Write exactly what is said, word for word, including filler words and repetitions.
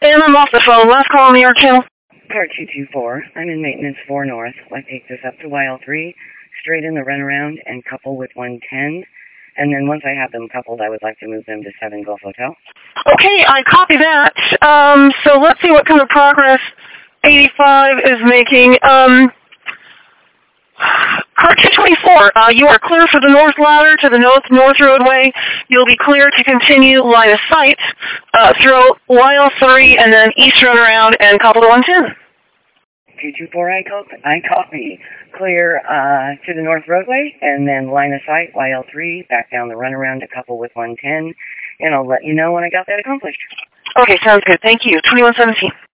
And I'm off the phone. Last call on the arc channel. Car two two four. I'm in maintenance four north. I take this up to Y L three, straight in the runaround, and couple with one ten. And then once I have them coupled, I would like to move them to seven Gulf Hotel. Okay, I copy that. Um, so let's see what kind of progress eighty-five is making. Um, Car two twenty-four, uh, you are clear for the north ladder to the north north roadway. You'll be clear to continue line of sight uh, through Y L three and then east runaround and couple to one ten. two two four, I copy. I copy. Clear uh, to the north roadway and then line of sight Y L three, back down the runaround to couple with one ten, and I'll let you know when I got that accomplished. Okay, sounds good. Thank you. twenty-one seventeen.